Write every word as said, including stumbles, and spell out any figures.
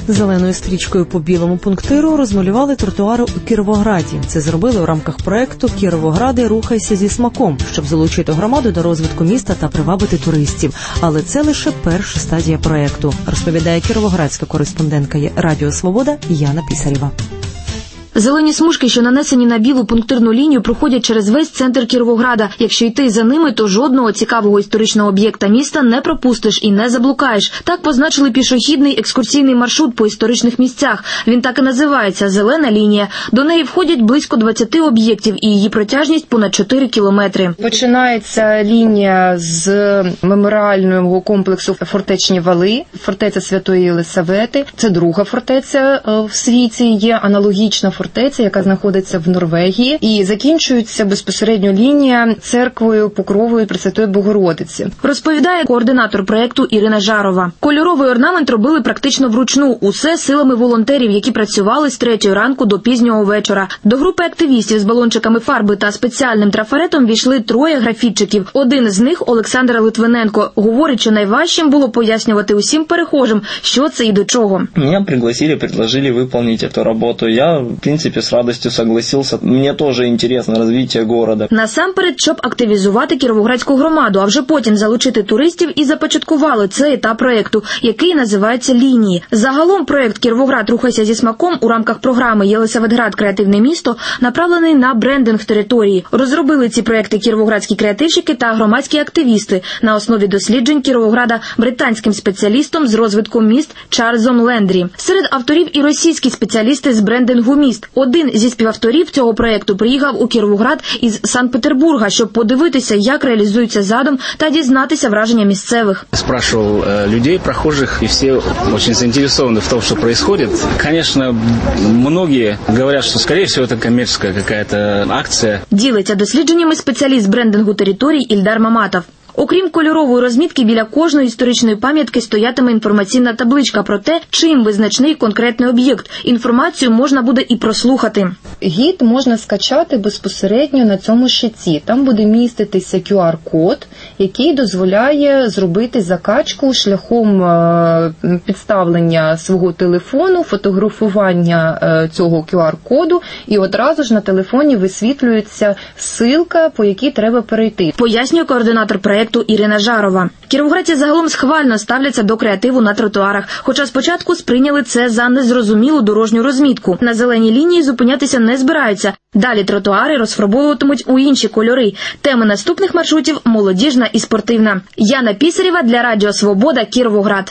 Зеленою стрічкою по білому пунктиру розмалювали тротуари у Кіровограді. Це зробили у рамках проекту «Кіровогради, рухайся зі смаком», щоб залучити громаду до розвитку міста та привабити туристів. Але це лише перша стадія проекту, розповідає кіровоградська кореспондентка Радіо Свобода Яна Пісарєва. Зелені смужки, що нанесені на білу пунктирну лінію, проходять через весь центр Кіровограда. Якщо йти за ними, то жодного цікавого історичного об'єкта міста не пропустиш і не заблукаєш. Так позначили пішохідний екскурсійний маршрут по історичних місцях. Він так і називається «Зелена лінія». До неї входять близько двадцяти об'єктів і її протяжність понад чотири кілометри. Починається лінія з меморіального комплексу фортечні вали, фортеця Святої Єлисавети. Це друга фортеця в світі, є аналогічна фортеця, яка знаходиться в Норвегії, і закінчується безпосередньо лінія церквою Покрової Пресвятої Богородиці. Розповідає координатор проекту Ірина Жарова. Кольоровий орнамент робили практично вручну, усе силами волонтерів, які працювали з третьої ранку до пізнього вечора. До групи активістів з балончиками фарби та спеціальним трафаретом війшли троє графітчиків. Один з них – Олександр Литвиненко. Говорить, що найважчим було пояснювати усім перехожим, що це і до чого. Мене пригласили, предложили виконати цю роботу. Я, в принципі, з радістю согласився. Мені теж інтересно розвиття міста. Насамперед, щоб активізувати кіровоградську громаду, а вже потім залучити туристів, і започаткували цей етап проєкту, який називається «Лінії». Загалом проєкт «Кіровоград, рухайся зі смаком» у рамках програми «Єлисаветград. Креативне місто» направлений на брендинг території. Розробили ці проєкти кіровоградські креативщики та громадські активісти на основі досліджень Кіровограда британським спеціалістом з розвитку міст Чарльзом Лендрі. Серед авторів і російські спеціалісти з брендингу міст. Один зі співавторів цього проєкту приїхав у Кіровоград із Санкт-Петербурга, щоб подивитися, як реалізується задум та дізнатися враження місцевих. Спрашивал людей, прохожих, і всі дуже заінтересовані в тому, що відбувається. Звісно, многие говорять, що, скоріше всього, це комерційна якась акція. Ділиться дослідженнями спеціаліст брендингу територій Ільдар Маматов. Окрім кольорової розмітки, біля кожної історичної пам'ятки стоятиме інформаційна табличка про те, чим визначний конкретний об'єкт. Інформацію можна буде і прослухати. Гід можна скачати безпосередньо на цьому щиті. Там буде міститися кю ар-код, який дозволяє зробити закачку шляхом підставлення свого телефону, фотографування цього кю ар-коду, і одразу ж на телефоні висвітлюється ссылка, по якій треба перейти. Пояснює координатор проєкту Ірина Жарова. Кіровоградці загалом схвально ставляться до креативу на тротуарах, хоча спочатку сприйняли це за незрозумілу дорожню розмітку. На зеленій лінії зупинятися не збираються. Далі тротуари розфарбовуватимуть у інші кольори. Теми наступних маршрутів – молодіжна і спортивна. Яна Пісарєва для Радіо Свобода, Кіровоград.